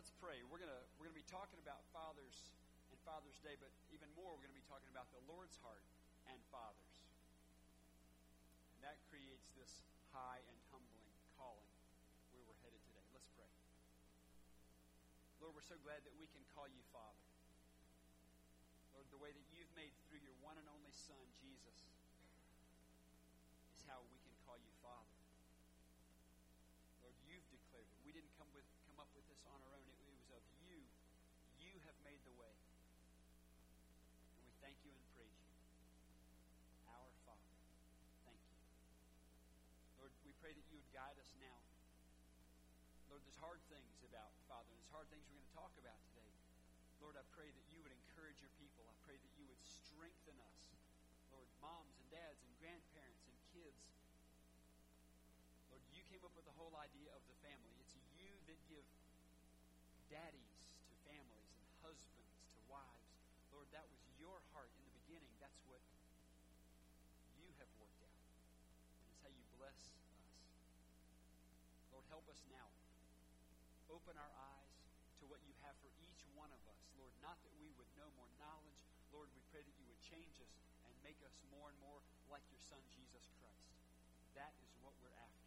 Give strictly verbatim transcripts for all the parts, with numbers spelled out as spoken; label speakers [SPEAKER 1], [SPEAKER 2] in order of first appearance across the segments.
[SPEAKER 1] let's pray. We're gonna we're gonna be talking about fathers and Father's Day, but even more, we're gonna be talking about the Lord's heart and fathers, and that creates this high and humbling calling where we're headed today. Let's pray. Lord, we're so glad that we can call you Father. Lord, the way that you've made through your one and only Son, Jesus, is how we can call you Father. Lord, you've declared it. We didn't come with come up with this on our own. It, it was of you. You have made the way. And we thank you and praise you. Our Father. Thank you. Lord, we pray that you would guide us now. Lord, there's hard things about Father, and there's hard things we're going to talk about today. Lord, I pray that you would encourage your people. I pray that you would strengthen us. Lord, moms and dads and grandparents and kids. Lord, you came up with the whole idea of the family. It's you that give daddies to families and husbands to wives. Lord, that was your heart in the beginning. That's what you have worked out. And it's how you bless us. Lord, help us now. Open our eyes to what you have for each one of us. Lord, not that we would know more knowledge. Lord, we pray that you would change us and make us more and more like your Son, Jesus Christ. That is what we're after.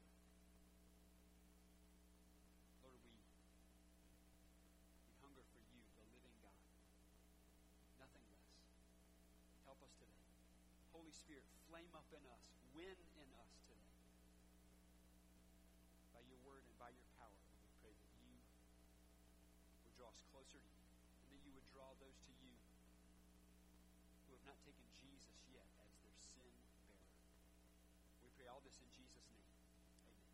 [SPEAKER 1] Lord, we, we hunger for you, the living God. Nothing less. Help us today. Holy Spirit, flame up in us, win in us today. By your word and by your power, we pray that you would draw us closer to you, and that you would draw those to you who have not taken Jesus yet as their sin bearer. We pray all this in Jesus' name. Amen.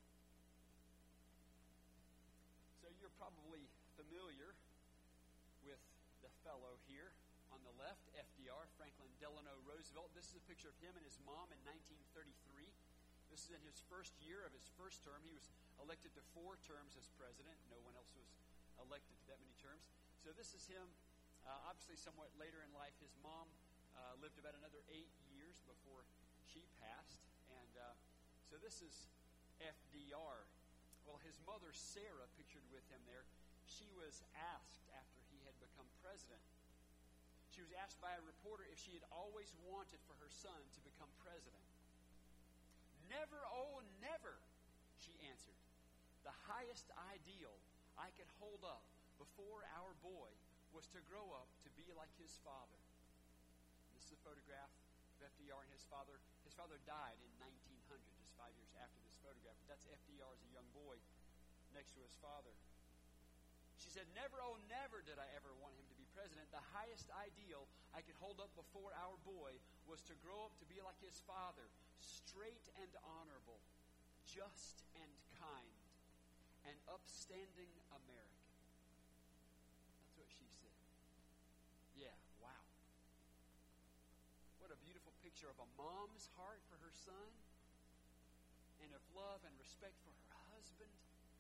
[SPEAKER 1] So you're probably familiar with the fellow here on the left, F D R, Franklin Delano Roosevelt. This is a picture of him and his mom in nineteen thirty-three. This is in his first year of his first term. He was elected to four terms as president. No one else was elected to that many terms. So this is him, uh, obviously somewhat later in life. His mom uh, lived about another eight years before she passed. And uh, so this is F D R. Well, his mother, Sarah, pictured with him there, she was asked after he had become president. She was asked by a reporter if she had always wanted for her son to become president. Never, oh, never, she answered. The highest ideal I could hold up before our boy was to grow up to be like his father. This is a photograph of F D R and his father. His father died in nineteen hundred, just five years after this photograph. But that's F D R as a young boy next to his father. She said, never, oh, never did I ever want him to be president. The highest ideal I could hold up before our boy was to grow up to be like his father, straight and honorable, just and kind, an upstanding American. That's what she said. Yeah, wow. What a beautiful picture of a mom's heart for her son, and of love and respect for her husband.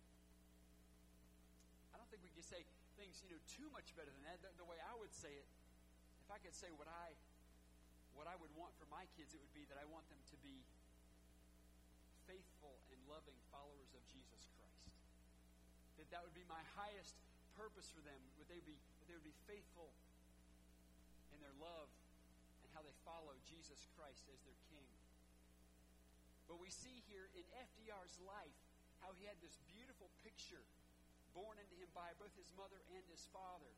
[SPEAKER 1] I don't think we can say things, you know, too much better than that. The, the way I would say it, if I could say what I what I would want for my kids, it would be that I want them to be faithful and loving followers of Jesus Christ. That that would be my highest purpose for them. Would they be that they would be faithful in their love and how they follow Jesus Christ as their King. But we see here in F D R's life how he had this beautiful picture born into him by both his mother and his father.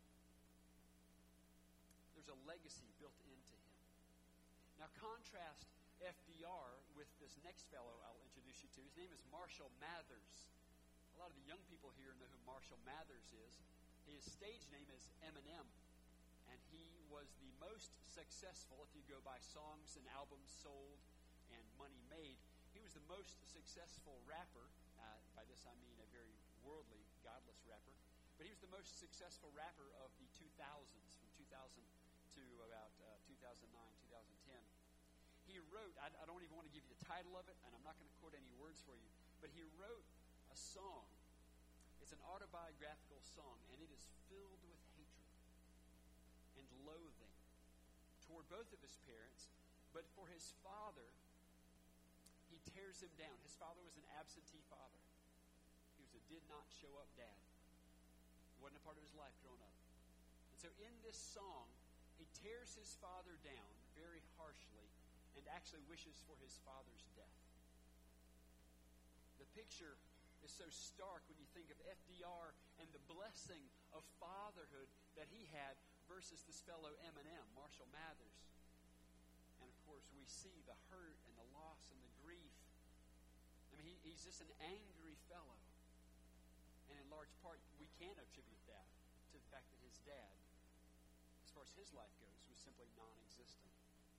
[SPEAKER 1] There's a legacy built into him. Now contrast F D R with this next fellow I'll introduce you to. His name is Marshall Mathers. A lot of the young people here know who Marshall Mathers is. His stage name is Eminem, and he was the most successful, if you go by songs and albums sold and money made, he was the most successful rapper. Uh, by this I mean a very worldly, godless rapper. But he was the most successful rapper of the two thousands, from two thousand to about uh, two thousand nine, two thousand ten. He wrote, I, I don't even want to give you the title of it, and I'm not going to quote any words for you, but he wrote a song. It's an autobiographical song, and it is filled with hatred and loathing toward both of his parents, but for his father, he tears him down. His father was an absentee father. He was a did not show up dad. wasn't a part of his life growing up. And so in this song, he tears his father down very harshly and actually wishes for his father's death. The picture is so stark when you think of F D R and the blessing of fatherhood that he had versus this fellow Eminem, Marshall Mathers. And of course, we see the hurt and the loss and the grief. I mean, he, he's just an angry fellow. And in large part, we can attribute that to the fact that his dad, as far as his life goes, was simply non-existent.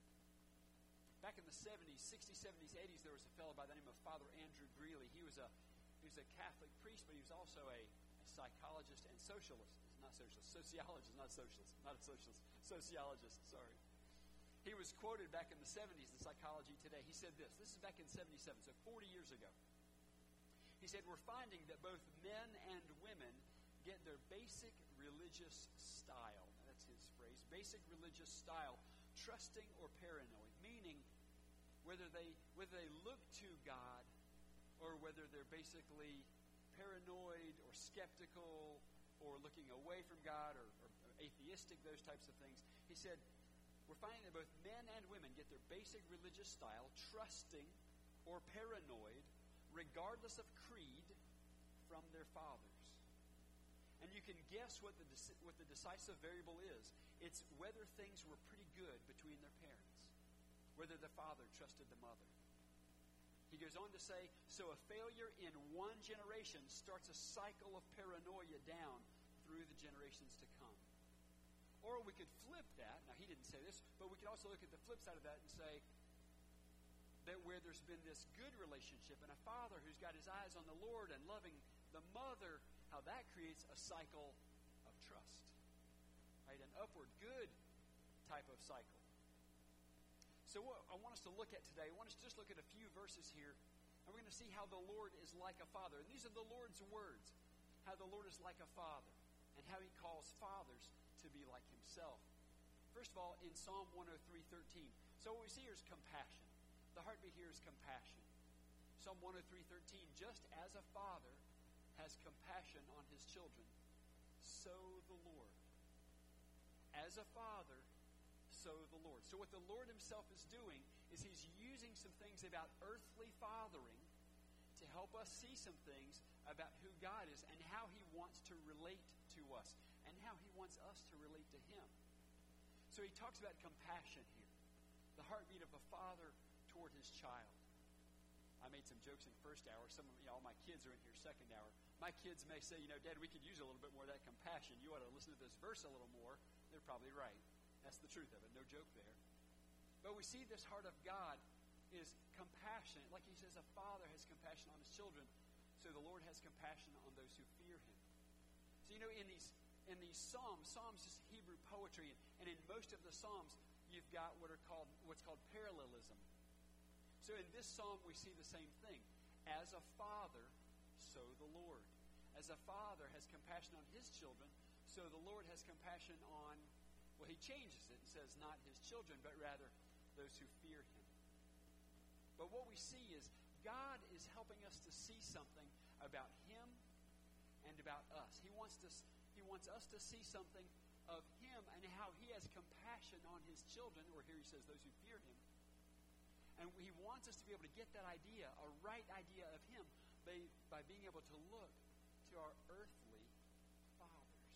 [SPEAKER 1] Back in the seventies, sixties, seventies, eighties, there was a fellow by the name of Father Andrew Greeley. He was a he was a Catholic priest, but he was also a, a psychologist and socialist. Not socialist, sociologist, not socialist, not a socialist, sociologist, sorry. He was quoted back in the seventies in Psychology Today. He said this, this is back in seventy-seven, so forty years ago. He said, we're finding that both men and women get their basic religious style, now that's his phrase, basic religious style, trusting or paranoid, meaning whether they whether they look to God or whether they're basically paranoid or skeptical or looking away from God or, or atheistic, those types of things. He said, we're finding that both men and women get their basic religious style, trusting or paranoid, regardless of creed, from their fathers. And you can guess what the what the decisive variable is. It's whether things were pretty good between their parents, whether the father trusted the mother. He goes on to say, so a failure in one generation starts a cycle of paranoia down through the generations to come. Or we could flip that. Now, he didn't say this, but we could also look at the flip side of that and say that where there's been this good relationship and a father who's got his eyes on the Lord and loving the mother, how that creates a cycle of trust. Right? An upward good type of cycle. So what I want us to look at today, I want us to just look at a few verses here, and we're going to see how the Lord is like a father. And these are the Lord's words, how the Lord is like a father, and how he calls fathers to be like himself. First of all, in Psalm one oh three thirteen. So what we see here is compassion. The heartbeat here is compassion. Psalm one oh three thirteen, just as a father has compassion on his children, so the Lord. As a father, so the Lord. So what the Lord himself is doing is he's using some things about earthly fathering to help us see some things about who God is and how he wants to relate to us and how he wants us to relate to him. So he talks about compassion here, the heartbeat of a father toward his child. I made some jokes in first hour. Some of you know, all my kids are in here second hour. My kids may say, you know, Dad, we could use a little bit more of that compassion. You ought to listen to this verse a little more. They're probably right. That's the truth of it. No joke there. But we see this heart of God is compassionate. Like he says, a father has compassion on his children. So the Lord has compassion on those who fear him. So, you know, in these in these Psalms, Psalms is Hebrew poetry. And in most of the Psalms, you've got what are called what's called parallelism. So in this Psalm, we see the same thing. As a father, so the Lord. As a father has compassion on his children, so the Lord has compassion on, well, he changes it and says not his children, but rather those who fear him. But what we see is God is helping us to see something about him and about us. He wants to, he wants us to see something of him and how he has compassion on his children, or here he says those who fear him. And he wants us to be able to get that idea, a right idea of him, by, by being able to look to our earthly fathers.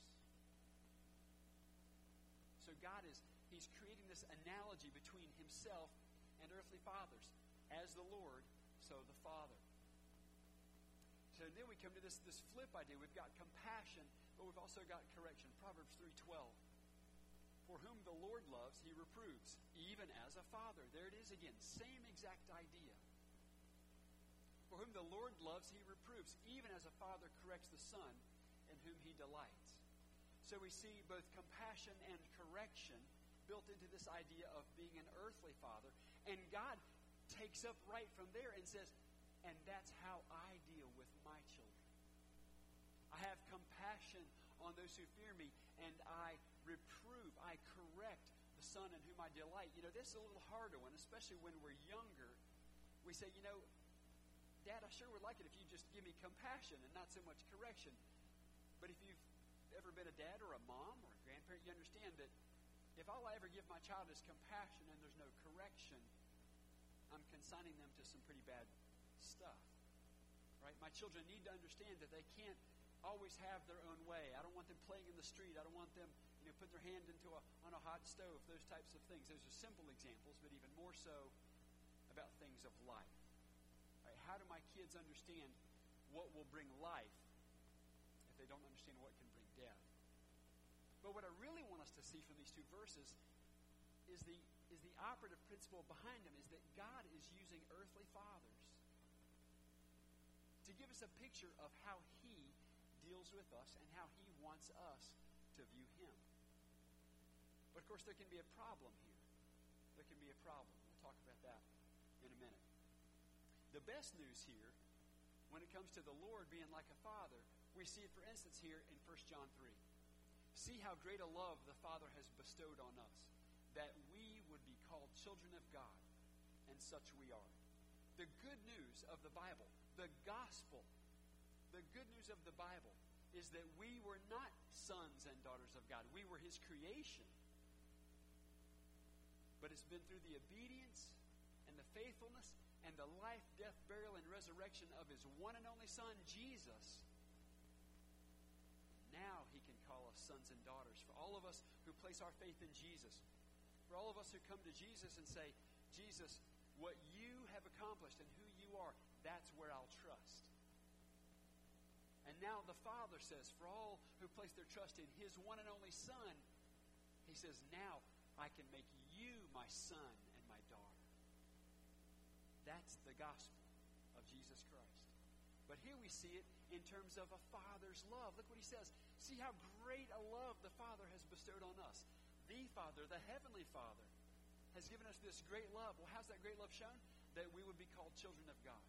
[SPEAKER 1] So God is, he's creating this analogy between himself and earthly fathers. As the Lord, so the Father. So then we come to this, this flip idea. We've got compassion, but we've also got correction. Proverbs three twelve. For whom the Lord loves, he reproves, even as a father. There it is again. Same exact idea. For whom the Lord loves, he reproves, even as a father corrects the son in whom he delights. So we see both compassion and correction built into this idea of being an earthly father. And God takes up right from there and says, and that's how I deal with my children. I have compassion on those who fear me, and I reprove, I correct the son in whom I delight. You know, this is a little harder one, especially when we're younger. We say, you know, Dad, I sure would like it if you just give me compassion and not so much correction. But if you've ever a dad or a mom or a grandparent, you understand that if all I ever give my child is compassion and there's no correction, I'm consigning them to some pretty bad stuff. Right? My children need to understand that they can't always have their own way. I don't want them playing in the street. I don't want them, you know, putting their hand into a on a hot stove, those types of things. Those are simple examples, but even more so about things of life. Right? How do my kids understand what will bring life if they don't understand what can bring death? But what I really want us to see from these two verses is the is the operative principle behind them is that God is using earthly fathers to give us a picture of how He deals with us and how He wants us to view Him. But of course, there can be a problem here. There can be a problem. We'll talk about that in a minute. The best news here, when it comes to the Lord being like a father, we see it, for instance, here in First John three. See how great a love the Father has bestowed on us, that we would be called children of God, and such we are. The good news of the Bible, the gospel, the good news of the Bible is that we were not sons and daughters of God. We were His creation. But it's been through the obedience and the faithfulness and the life, death, burial, and resurrection of His one and only Son, Jesus. Now He can call us sons and daughters. For all of us who place our faith in Jesus, for all of us who come to Jesus and say, Jesus, what you have accomplished and who you are, that's where I'll trust. And now the Father says, for all who place their trust in His one and only Son, He says, now I can make you my son and my daughter. That's the gospel of Jesus Christ. But here we see it in terms of a father's love. Look what He says. See how great a love the Father has bestowed on us. The Father, the Heavenly Father, has given us this great love. Well, how's that great love shown? That we would be called children of God.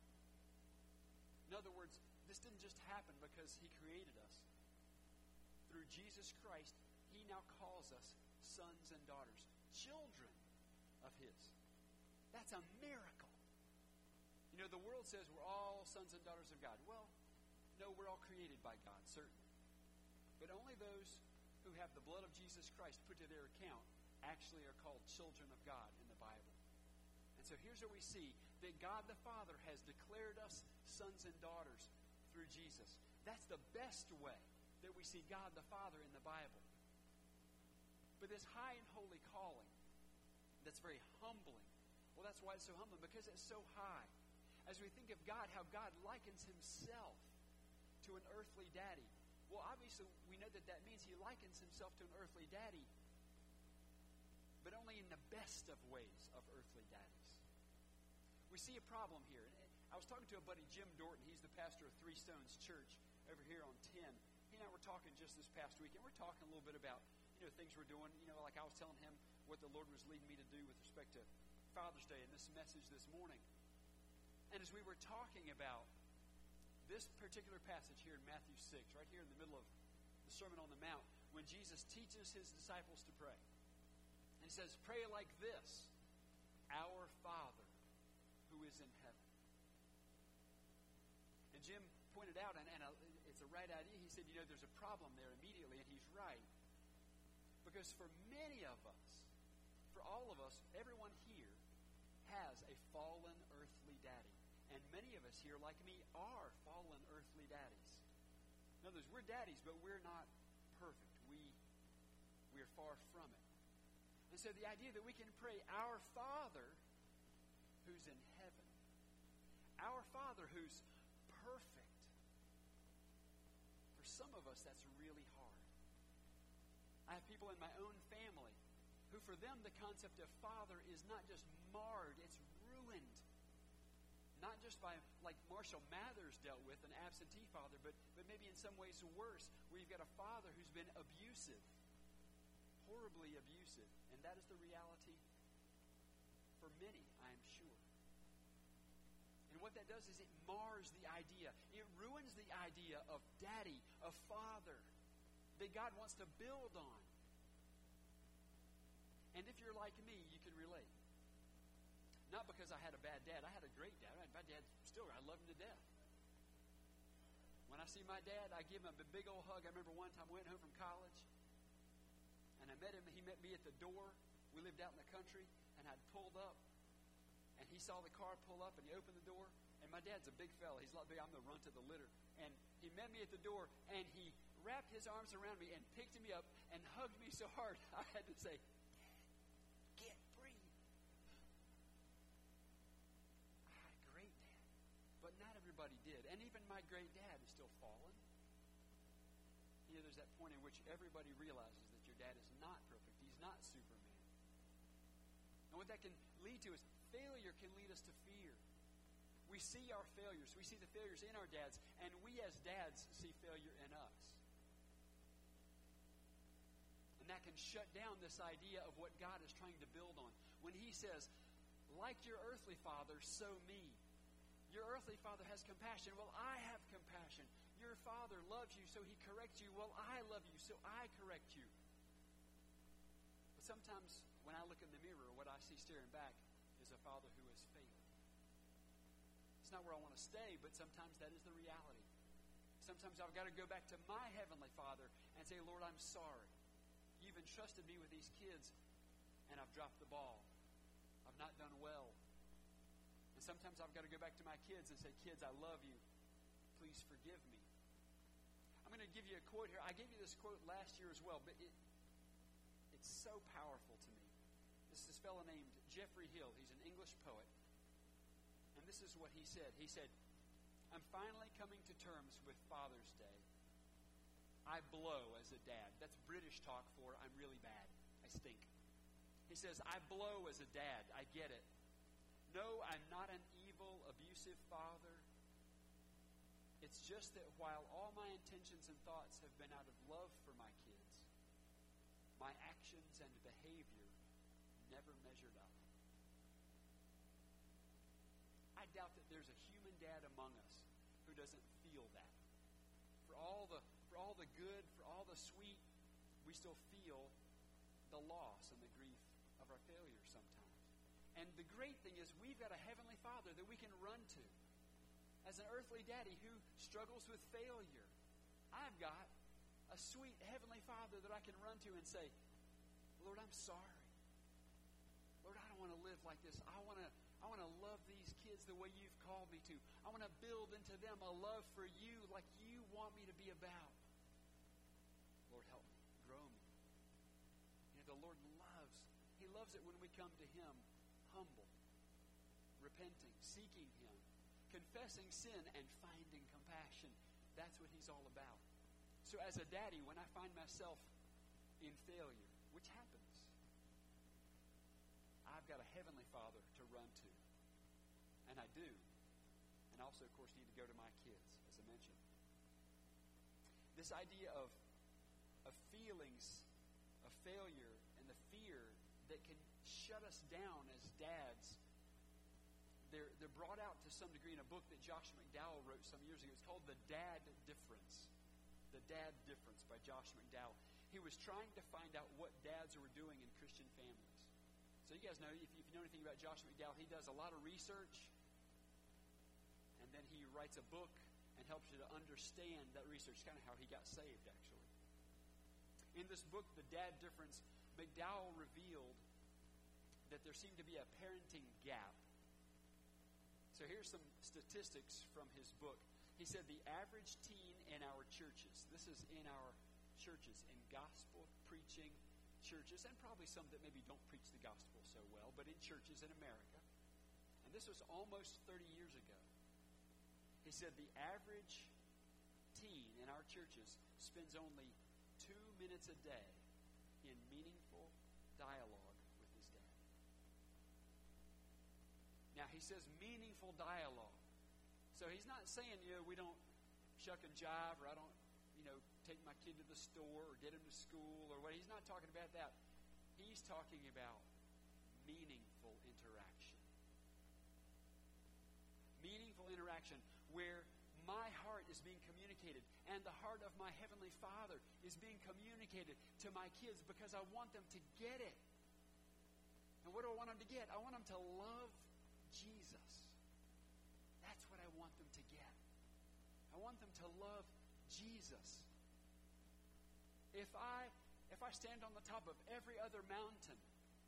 [SPEAKER 1] In other words, this didn't just happen because He created us. Through Jesus Christ, He now calls us sons and daughters, children of His. That's a miracle. You know, the world says we're all sons and daughters of God. Well, no, we're all created by God, certainly. But only those who have the blood of Jesus Christ put to their account actually are called children of God in the Bible. And so here's what we see, that God the Father has declared us sons and daughters through Jesus. That's the best way that we see God the Father in the Bible. But this high and holy calling, that's very humbling. Well, that's why it's so humbling, because it's so high. As we think of God, how God likens Himself to an earthly daddy. Well, obviously, we know that that means He likens Himself to an earthly daddy, but only in the best of ways of earthly daddies. We see a problem here. I was talking to a buddy, Jim Dorton. He's the pastor of Three Stones Church over here on ten. He and I were talking just this past week, and we're talking a little bit about, you know, things we're doing. You know, like I was telling him what the Lord was leading me to do with respect to Father's Day and this message this morning. And as we were talking about this particular passage here in Matthew six, right here in the middle of the Sermon on the Mount, when Jesus teaches His disciples to pray. And He says, pray like this, our Father who is in heaven. And Jim pointed out, and, and it's a right idea, he said, you know, there's a problem there immediately, and he's right. Because for many of us, for all of us, everyone here has a fallen earthly daddy. And many of us here, like me, are fallen earthly daddies. In other words, we're daddies, but we're not perfect. We, we're far from it. And so the idea that we can pray, our Father who's in heaven, our Father who's perfect. For some of us, that's really hard. I have people in my own family who, for them, the concept of father is not just marred, it's ruined. Not just by, like Marshall Mathers dealt with, an absentee father, but, but maybe in some ways worse, where you've got a father who's been abusive, horribly abusive. And that is the reality for many, I am sure. And what that does is it mars the idea. It ruins the idea of daddy, of father, that God wants to build on. And if you're like me, you can relate. Not because I had a bad dad. I had a great dad. My dad still, I love him to death. When I see my dad, I give him a big old hug. I remember one time I went home from college, and I met him. He met me at the door. We lived out in the country, and I'd pulled up, and he saw the car pull up, and he opened the door. And my dad's a big fella. He's a lot big. I'm the runt of the litter. And he met me at the door, and he wrapped his arms around me and picked me up and hugged me so hard I had to say, "Dad, get free." I had a great dad, but not everybody did. And even my great dad is still fallen. You know, there's that point in which everybody realizes that your dad is not perfect. He's not Superman. And what that can lead to is failure can lead us to fear. We see our failures. We see the failures in our dads, and we as dads see failure in us. And that can shut down this idea of what God is trying to build on. When he says, like your earthly father, so me. Your earthly father has compassion. Well, I have compassion. Your father loves you, so he corrects you. Well, I love you, so I correct you. But sometimes when I look in the mirror, what I see staring back is a father who has failed. It's not where I want to stay, but sometimes that is the reality. Sometimes I've got to go back to my Heavenly Father and say, Lord, I'm sorry. You've entrusted me with these kids, and I've dropped the ball. I've not done well. And sometimes I've got to go back to my kids and say, kids, I love you. Please forgive me. I'm going to give you a quote here. I gave you this quote last year as well, but it, it's so powerful to me. This is this fellow named Geoffrey Hill. He's an English poet. And this is what he said. He said, I'm finally coming to terms with Father's Day. I blow as a dad. That's British talk for I'm really bad. I stink. He says, I blow as a dad. I get it. No, I'm not an evil, abusive father. It's just that while all my intentions and thoughts have been out of love for my kids, my actions and behavior never measured up. I doubt that there's a human dad among us who doesn't feel that. For all the for all the good, for all the sweet, we still feel the loss and the grief of our failures sometimes. And the great thing is we've got a Heavenly Father that we can run to. As an earthly daddy who struggles with failure, I've got a sweet Heavenly Father that I can run to and say, Lord, I'm sorry. Lord, I don't want to live like this. I want to I want to love these kids the way you've called me to. I want to build into them a love for you like you want me to be about. Lord, help me. Grow me. You know, the Lord loves, He loves it when we come to Him humble, repenting, seeking Him, confessing sin, and finding compassion. That's what He's all about. So as a daddy, when I find myself in failure, which happens, I've got a Heavenly Father to run to. And I do. And also, of course, need to go to my kids, as I mentioned. This idea of, of feelings of failure and the fear that can shut us down as dads, they're, they're brought out to some degree in a book that Josh McDowell wrote some years ago. It's called The Dad Difference. The Dad Difference by Josh McDowell. He was trying to find out what dads were doing in Christian families. So you guys know, if you know anything about Josh McDowell, he does a lot of research, and then he writes a book and helps you to understand that research. It's kind of how he got saved, actually. In this book, The Dad Difference, McDowell revealed that there seemed to be a parenting gap. So here's some statistics from his book. He said the average teen in our churches, this is in our churches, in gospel preaching churches, and probably some that maybe don't preach the gospel so well, but in churches in America. And this was almost thirty years ago. He said the average teen in our churches spends only two minutes a day in meaningful dialogue with his dad. Now, he says meaningful dialogue. So he's not saying, you know, we don't shuck and jive, or I don't, you know, take my kid to the store or get him to school or what. He's not talking about that. He's talking about meaningful interaction. Meaningful interaction where my heart is being communicated and the heart of my Heavenly Father is being communicated to my kids because I want them to get it. And what do I want them to get? I want them to love Jesus. That's what I want them to get. I want them to love Jesus. If I if I stand on the top of every other mountain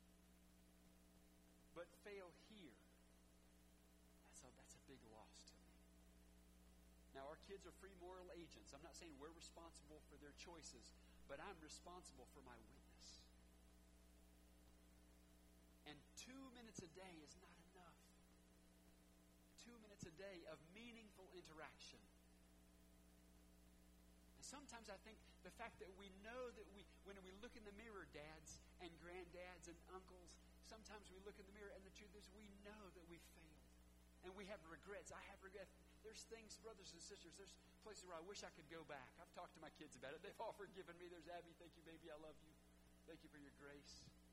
[SPEAKER 1] but fail here, that's a, that's a big loss to me. Now, our kids are free moral agents. I'm not saying we're responsible for their choices, but I'm responsible for my witness. And two minutes a day is not enough. Two minutes a day of meaningful interaction. And sometimes I think the fact that we know that we, when we look in the mirror, dads and granddads and uncles, sometimes we look in the mirror and the truth is we know that we failed. And we have regrets. I have regrets. There's things, brothers and sisters, there's places where I wish I could go back. I've talked to my kids about it. They've all forgiven me. There's Abby. Thank you, baby. I love you. Thank you for your grace.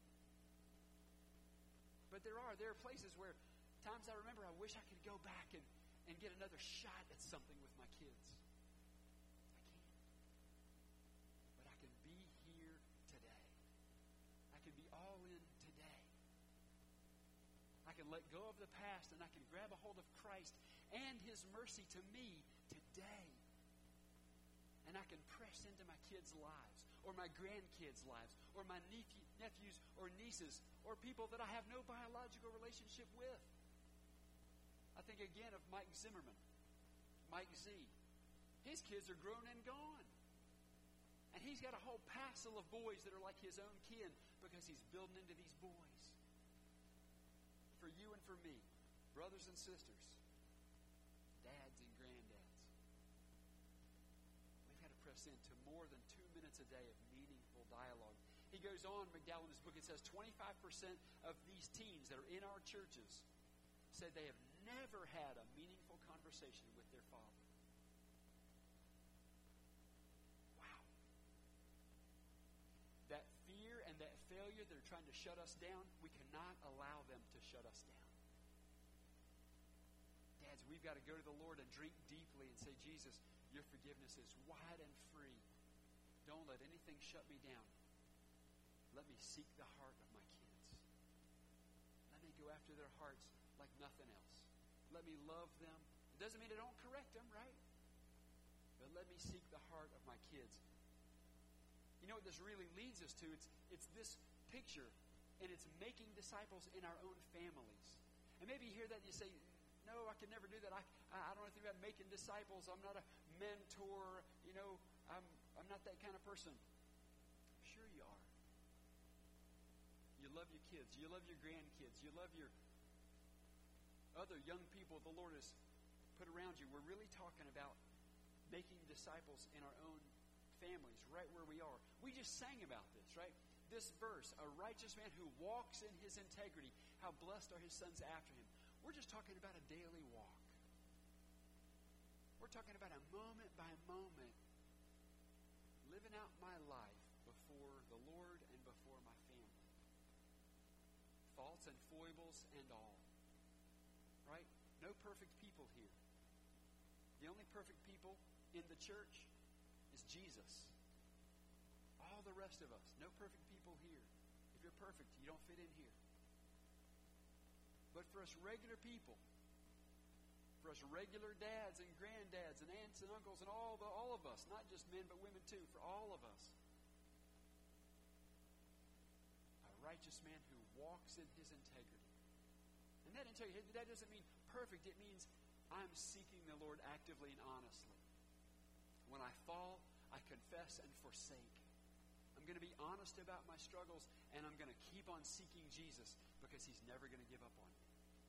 [SPEAKER 1] But there are, there are places where times I remember I wish I could go back and, and get another shot at something with my kids. I can't. But I can be here today. I can be all in today. I can let go of the past and I can grab a hold of Christ and His mercy to me today. And I can press into my kids' lives or my grandkids' lives or my nephew, nephews or nieces or people that I have no biological relationship with. I think again of Mike Zimmerman, Mike Z. His kids are grown and gone. And he's got a whole passel of boys that are like his own kin because he's building into these boys. For you and for me, brothers and sisters, dads and granddads, we've got to press into more than two minutes a day of meaningful dialogue. He goes on, McDowell, in his book, it says twenty-five percent of these teens that are in our churches said they have never had a meaningful conversation with their father. Wow. That fear and that failure that are trying to shut us down, we cannot allow them to shut us down. Dads, we've got to go to the Lord and drink deeply and say, Jesus, your forgiveness is wide and free. Don't let anything shut me down. Let me seek the heart of my kids. Let me go after their hearts like nothing else. Let me love them. It doesn't mean I don't correct them, right? But let me seek the heart of my kids. You know what this really leads us to? It's, it's this picture, and it's making disciples in our own families. And maybe you hear that and you say, no, I can never do that. I, I don't know anything about making disciples. I'm not a mentor. You know, I'm, I'm not that kind of person. Sure you are. You love your kids. You love your grandkids. You love your other young people the Lord has put around you. We're really talking about making disciples in our own families, right where we are. We just sang about this, right? This verse, a righteous man who walks in his integrity, how blessed are his sons after him. We're just talking about a daily walk. We're talking about a moment by moment living out my life before the Lord and before my family. Faults and foibles and all. Right? No perfect people here. The only perfect people in the church is Jesus. All the rest of us, no perfect people here. If you're perfect, you don't fit in here. But for us regular people, for us regular dads and granddads and aunts and uncles and all the all of us, not just men but women too, for all of us, a righteous man who walks in his integrity. And that integrity, that doesn't mean perfect. It means I'm seeking the Lord actively and honestly. When I fall, I confess and forsake. I'm going to be honest about my struggles, and I'm going to keep on seeking Jesus because He's never going to give up on me.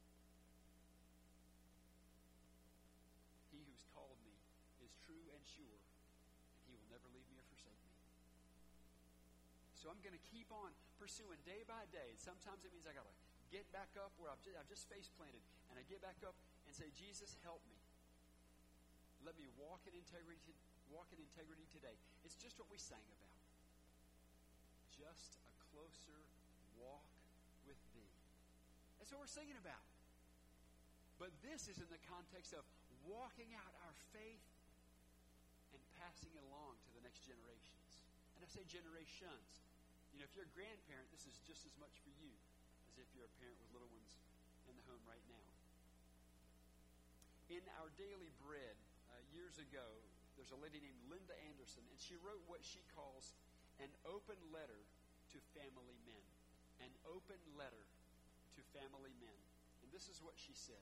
[SPEAKER 1] He who's called me is true and sure, and He will never leave me or forsake me. So I'm going to keep on pursuing day by day. Sometimes it means I got to get back up where I've just, I've just face planted, and I get back up and say, Jesus, help me. Let me walk in integrity. Walk in integrity today. It's just what we sang about. Just a closer walk with Thee. That's what we're singing about. But this is in the context of walking out our faith and passing it along to the next generations. And I say generations. You know, if you're a grandparent, this is just as much for you as if you're a parent with little ones in the home right now. In our daily bread, uh, years ago, there's a lady named Linda Anderson, and she wrote what she calls an open letter to family men. An open letter to family men. And this is what she said.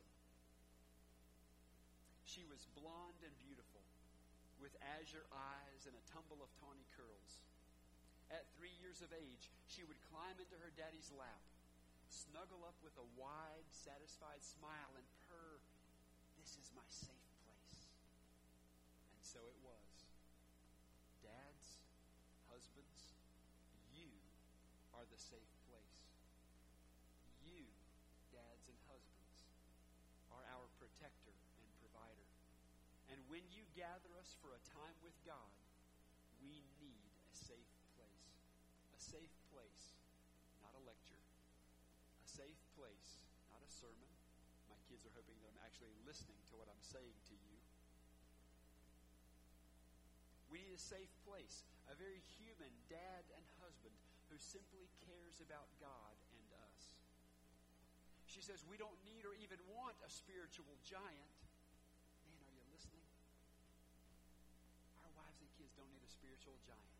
[SPEAKER 1] She was blonde and beautiful, with azure eyes and a tumble of tawny curls. At three years of age, she would climb into her daddy's lap, snuggle up with a wide, satisfied smile, and purr, "This is my safe place." And so it was. Dads, husbands, you are the safe place. You, dads and husbands, are our protector and provider. And when you gather us for a time with God, we need a safe place. A safe place, not a lecture. A safe place, not a sermon. My kids are hoping that I'm actually listening to what I'm saying to you. We need a safe place, a very human dad and husband who simply cares about God and us. She says we don't need or even want a spiritual giant. Man, are you listening? Our wives and kids don't need a spiritual giant.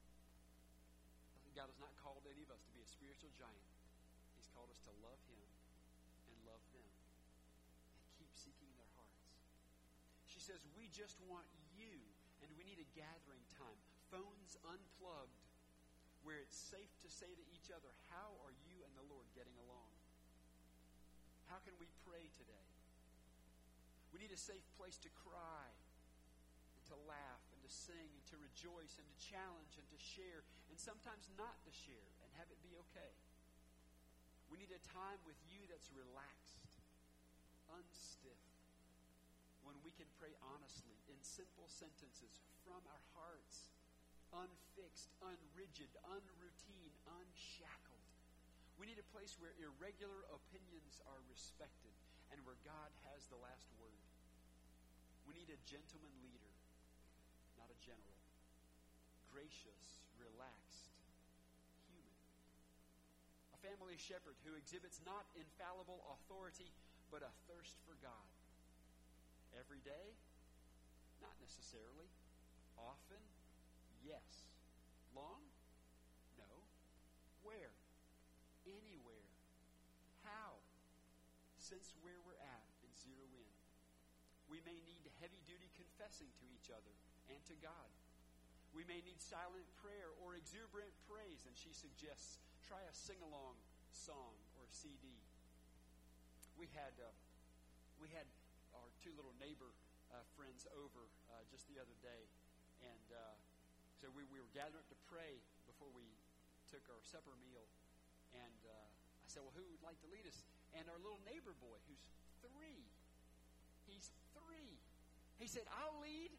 [SPEAKER 1] God has not called any of us to be a spiritual giant. He's called us to love Him and love them and keep seeking their hearts. She says we just want you, and we need a gathering time, phones unplugged, where it's safe to say to each other, how are you and the Lord getting along? How can we pray today? We need a safe place to cry and to laugh and to sing and to rejoice and to challenge and to share and sometimes not to share and have it be okay. We need a time with you that's relaxed, unstiff, when we can pray honestly in simple sentences from our hearts, unfixed, unrigid, unroutine, unshackled. We need a place where irregular opinions are respected and where God has the last word. We need a gentleman leader, not a general. Gracious, relaxed, human. A family shepherd who exhibits not infallible authority, but a thirst for God. Every day? Not necessarily. Often? Yes. Long? No. Where? Anywhere. How? Since where we're at and zero in. We may need heavy-duty confessing to each other and to God. We may need silent prayer or exuberant praise, and she suggests try a sing-along song or C D. We had uh, we had our two little neighbor uh, friends over uh, just the other day, and uh, so we, we were gathered up to pray before we took our supper meal. And uh, I said, well, who would like to lead us? And our little neighbor boy, who's three, he's three, he said, I'll lead.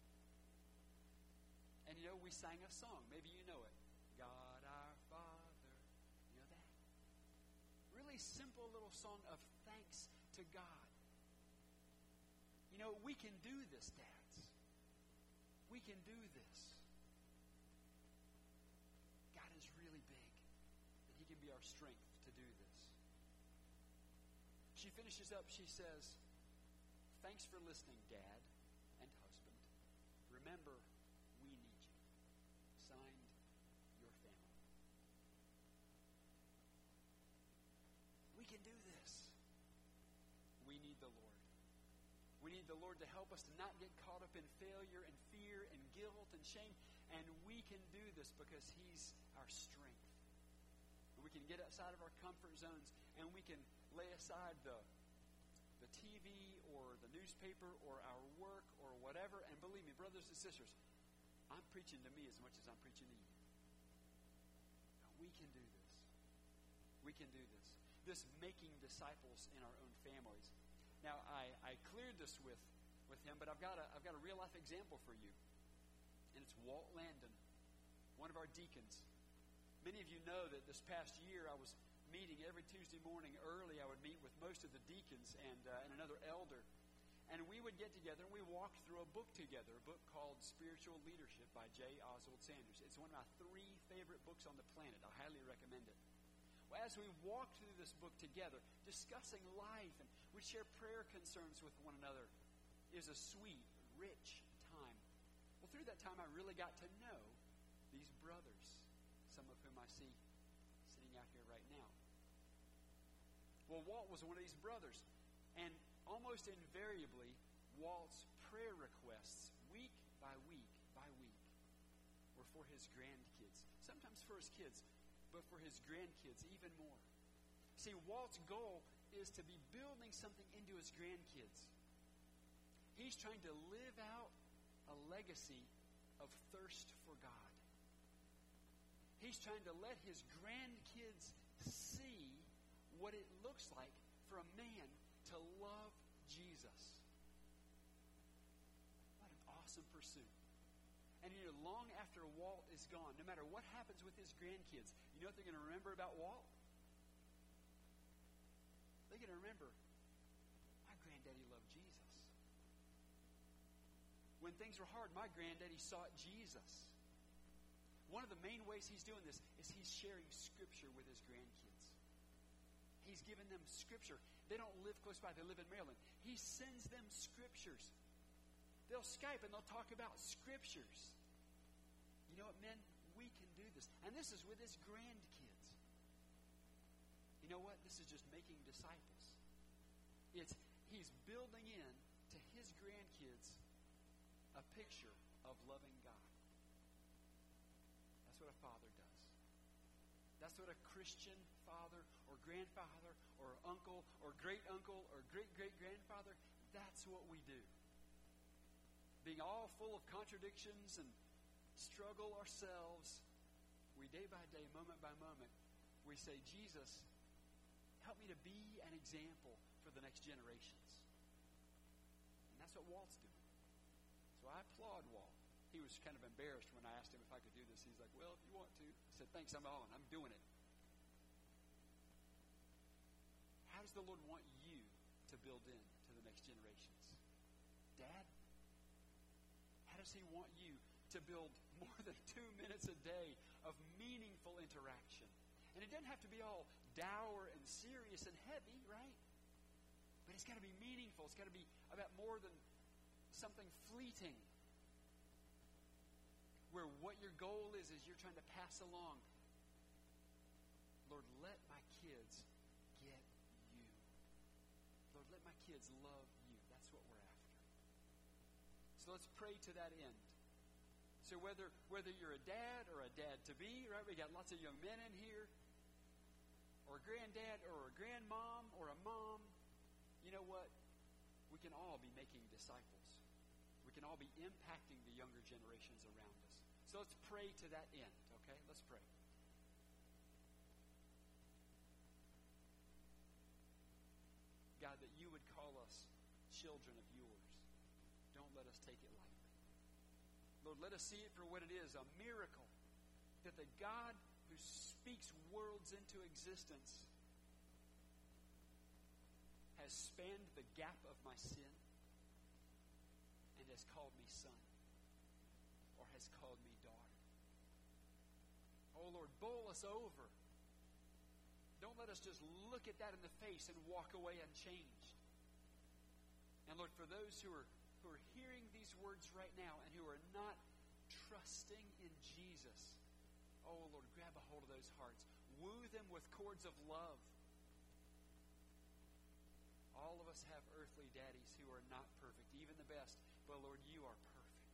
[SPEAKER 1] And, you know, we sang a song. Maybe you know it. God our Father. You know that? Really simple little song of thanks to God. You know, we can do this, dads. We can do this. God is really big. And He can be our strength to do this. She finishes up, she says, thanks for listening, Dad and husband. Remember, we need you. Signed, your family. We can do this. We need the Lord. We need the Lord to help us to not get caught up in failure and fear and guilt and shame. And we can do this because He's our strength. And we can get outside of our comfort zones and we can lay aside the, the T V or the newspaper or our work or whatever. And believe me, brothers and sisters, I'm preaching to me as much as I'm preaching to you. Now, we can do this. We can do this. This making disciples in our own families. Now, I, I cleared this with, with him, but I've got a I've got a real life example for you. And it's Walt Landon, one of our deacons. Many of you know that this past year I was meeting every Tuesday morning early. I would meet with most of the deacons and, uh, and another elder. And we would get together and we walked through a book together, a book called Spiritual Leadership by J. Oswald Sanders. It's one of my three favorite books on the planet. I highly recommend it. Well, as we walked through this book together, discussing life, and we'd share prayer concerns with one another, it was a sweet, rich time. through that time, I really got to know these brothers, some of whom I see sitting out here right now. Well, Walt was one of these brothers. And almost invariably, Walt's prayer requests, week by week by week, were for his grandkids. Sometimes for his kids, but for his grandkids even more. See, Walt's goal is to be building something into his grandkids. He's trying to live out a legacy of thirst for God. He's trying to let his grandkids see what it looks like for a man to love Jesus. What an awesome pursuit. And you know, long after Walt is gone, no matter what happens with his grandkids, you know what they're going to remember about Walt? They're going to remember, my granddaddy loved Jesus. When things were hard, my granddaddy sought Jesus. One of the main ways he's doing this is he's sharing Scripture with his grandkids. He's given them Scripture. They don't live close by. They live in Maryland. He sends them Scriptures. They'll Skype and they'll talk about Scriptures. You know what, men? We can do this. And this is with his grandkids. You know what? This is just making disciples. It's he's building in to his grandkids a picture of loving God. That's what a father does. That's what a Christian father or grandfather or uncle or great-uncle or great-great-grandfather, that's what we do. Being all full of contradictions and struggle ourselves, we day by day, moment by moment, we say, Jesus, help me to be an example for the next generations. And that's what Walt's doing. So I applaud Walt. He was kind of embarrassed when I asked him if I could do this. He's like, well, if you want to. I said, thanks, I'm on. I'm doing it. How does the Lord want you to build in to the next generations? Dad, how does he want you to build more than two minutes a day of meaningful interaction? And it doesn't have to be all dour and serious and heavy, right? But it's got to be meaningful. It's got to be about more than something fleeting. Where what your goal is, is you're trying to pass along. Lord, let my kids get you. Lord, let my kids love you. That's what we're after. So let's pray to that end. So whether whether you're a dad or a dad-to-be, right? We got lots of young men in here. Or a granddad or a grandmom or a mom. You know what? We can all be making disciples. We can all be impacting the younger generations around us. So let's pray to that end, okay? Let's pray. God, that you would call us children of yours. Don't let us take it lightly. Lord, let us see it for what it is, a miracle that the God who speaks worlds into existence has spanned the gap of my sin and has called me son or has called me daughter. Oh, Lord, bowl us over. Don't let us just look at that in the face and walk away unchanged. And Lord, for those who are who are hearing these words right now and who are not trusting in Jesus, oh, Lord, grab a hold of those hearts. Woo them with cords of love. All of us have earthly daddies who are not perfect, even the best. But, Lord, you are perfect.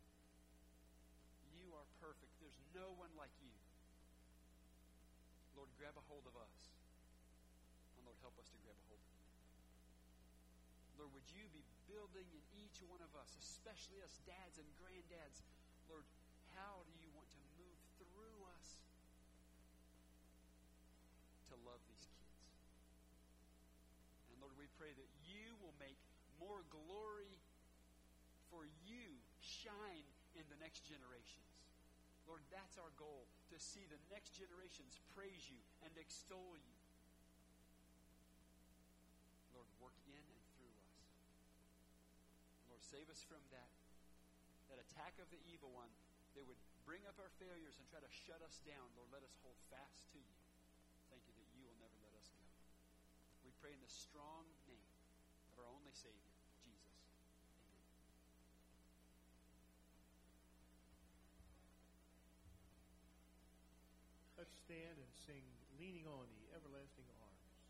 [SPEAKER 1] You are perfect. There's no one like you. Lord, grab a hold of us. And, Lord, help us to grab a hold of you. Lord, would you be building in each one of us, especially us dads and granddads, Lord, how do you want to move through us to love these kids? And Lord, we pray that you will make more glory for you shine in the next generations. Lord, that's our goal, to see the next generations praise you and extol you. Lord, work in and through us. Lord, save us from that that attack of the evil one that would bring up our failures and try to shut us down. Lord, let us hold fast to you. Thank you that you will never let us go. We pray in the strong name of our only Savior, Jesus. Amen.
[SPEAKER 2] Let's stand and sing Leaning on the Everlasting Arms.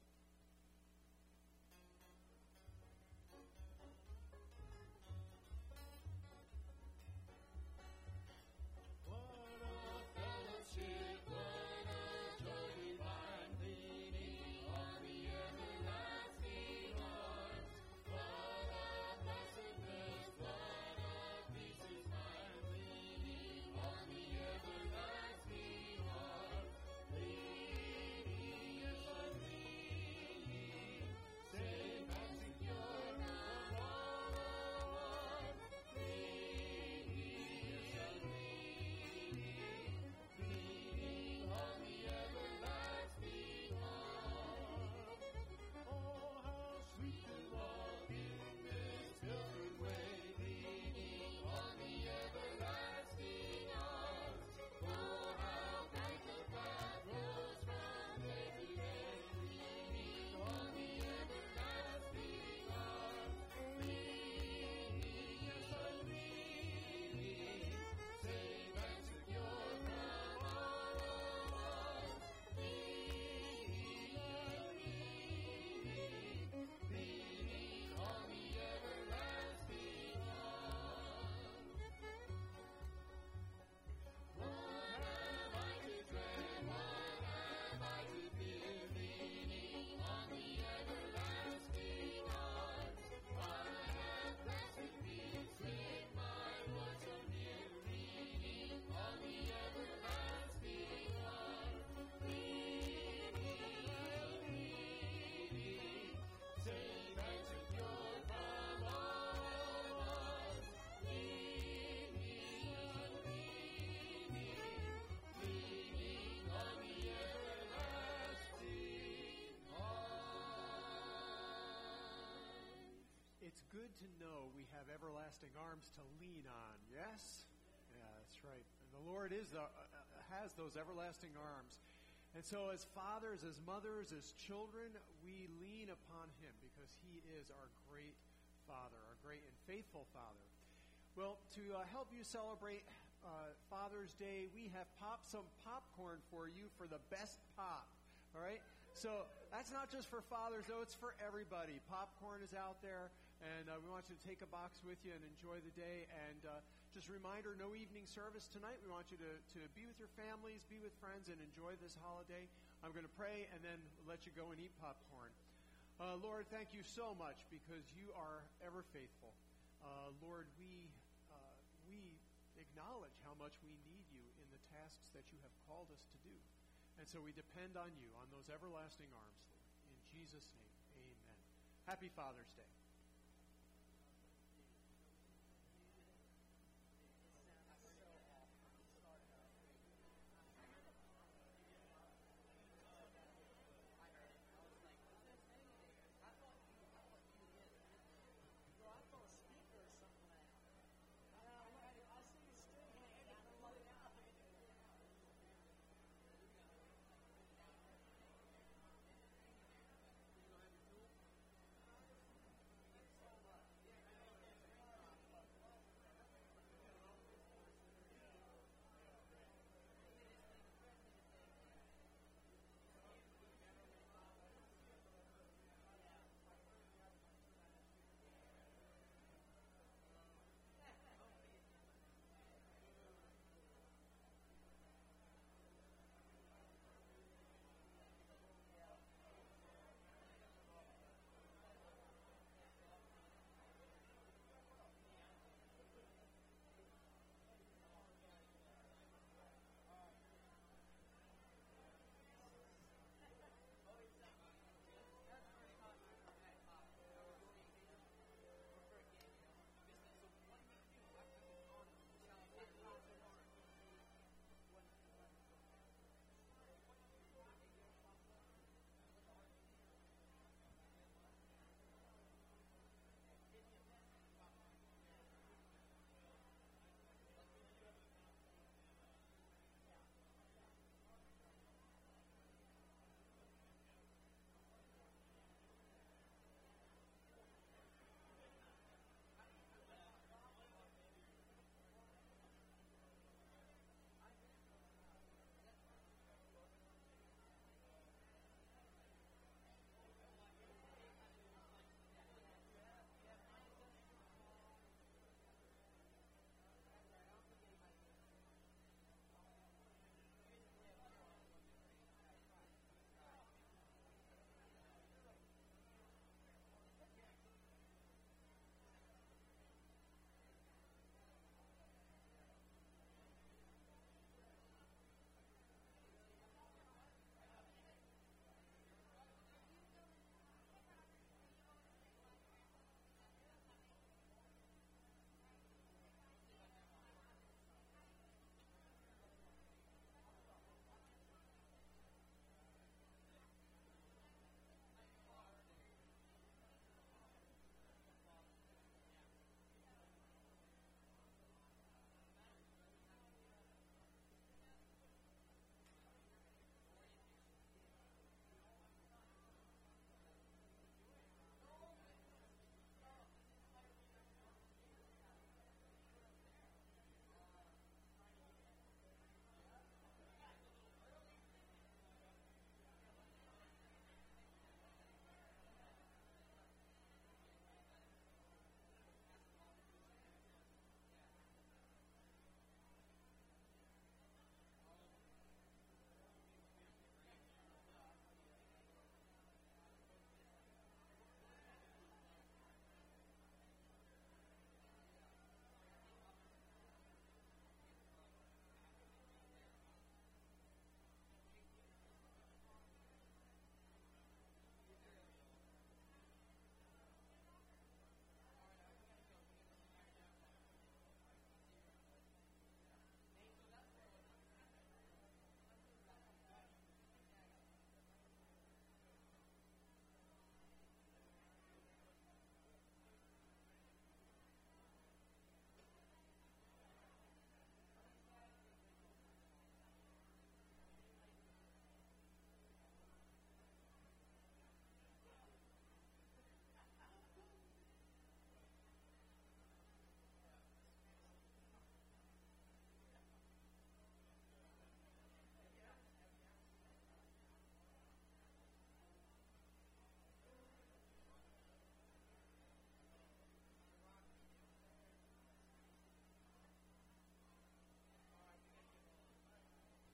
[SPEAKER 2] It's good to know we have everlasting arms to lean on, yes? Yeah, that's right. And the Lord is the, uh, has those everlasting arms. And so as fathers, as mothers, as children, we lean upon Him because He is our great Father, our great and faithful Father. Well, to uh, help you celebrate uh, Father's Day, we have popped some popcorn for you for the best pop, all right? So that's not just for fathers, though. It's for everybody. Popcorn is out there. And uh, we want you to take a box with you and enjoy the day. And uh, just a reminder, no evening service tonight. We want you to, to be with your families, be with friends, and enjoy this holiday. I'm going to pray and then let you go and eat popcorn. Uh, Lord, thank you so much because you are ever faithful. Uh, Lord, we uh, we acknowledge how much we need you in the tasks that you have called us to do. And so we depend on you, on those everlasting arms, Lord. In Jesus' name, amen. Happy Father's Day.